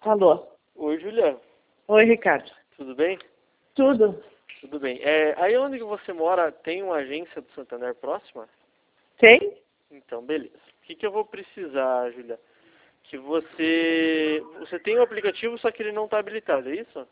Alô? Oi, Julia. Oi, Ricardo. Tudo bem? Tudo? Tudo bem. Aí onde que você mora tem uma agência do Santander próxima? Tem? Então, beleza. O que eu vou precisar, Julia? Que você tem um aplicativo, só que ele não está habilitado, é isso?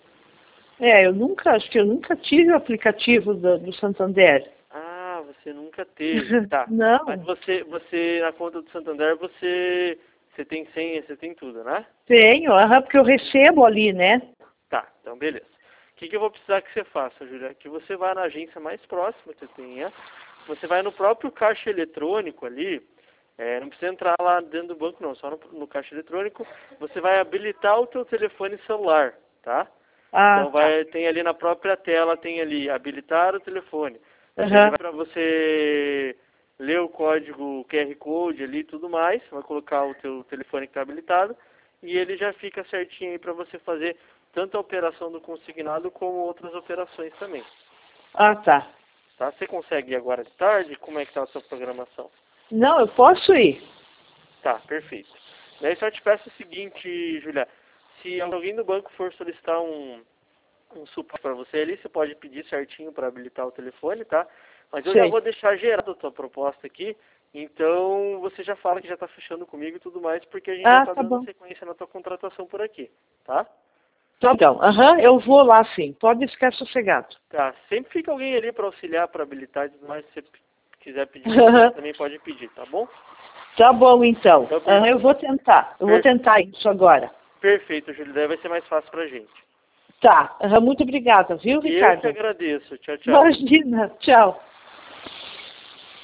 Acho que eu nunca tive o aplicativo do Santander. Ah, você nunca teve. Tá. Mas Não, você na conta do Santander, você tem senha, você tem tudo, né? tenho, porque eu recebo ali, né? Tá, então beleza. O que eu vou precisar que você faça, Julia? Que você vá na agência mais próxima que você tenha. Você vai no próprio caixa eletrônico ali. Não precisa entrar lá dentro do banco não, só no caixa eletrônico. Você vai habilitar o teu telefone celular, tá? Ah, Então tá. tem ali na própria tela, tem ali habilitar o telefone. Ele Aham. vai para você ler o código QR Code ali e tudo mais. Vai colocar o teu telefone que está habilitado. E ele já fica certinho aí para você fazer tanto a operação do consignado como outras operações também. Ah, tá. Tá? Você consegue ir agora de tarde? Como é que está a sua programação? Não, eu posso ir. Tá, perfeito. Daí só te peço o seguinte, Julia. Se alguém do banco for solicitar um suporte para você ali, você pode pedir certinho para habilitar o telefone, tá? Mas eu já Sei. vou deixar gerado a tua proposta aqui. Então você já fala que já está fechando comigo e tudo mais, porque a gente já Ah, está tá dando bom. sequência na tua contratação por aqui, tá? Tá bom. Eu vou lá sim. Pode ficar sossegado. Tá, sempre fica alguém ali para auxiliar, para habilitar e tudo mais. Se você quiser pedir para você também pode pedir, tá bom? Tá bom, então. Então, Eu vou tentar. Eu vou per- tentar isso agora. perfeito, Júlio. Daí vai ser mais fácil pra gente. Tá. Muito obrigada, viu, E eu que Ricardo? agradeço. Tchau, tchau. Imagina. Tchau.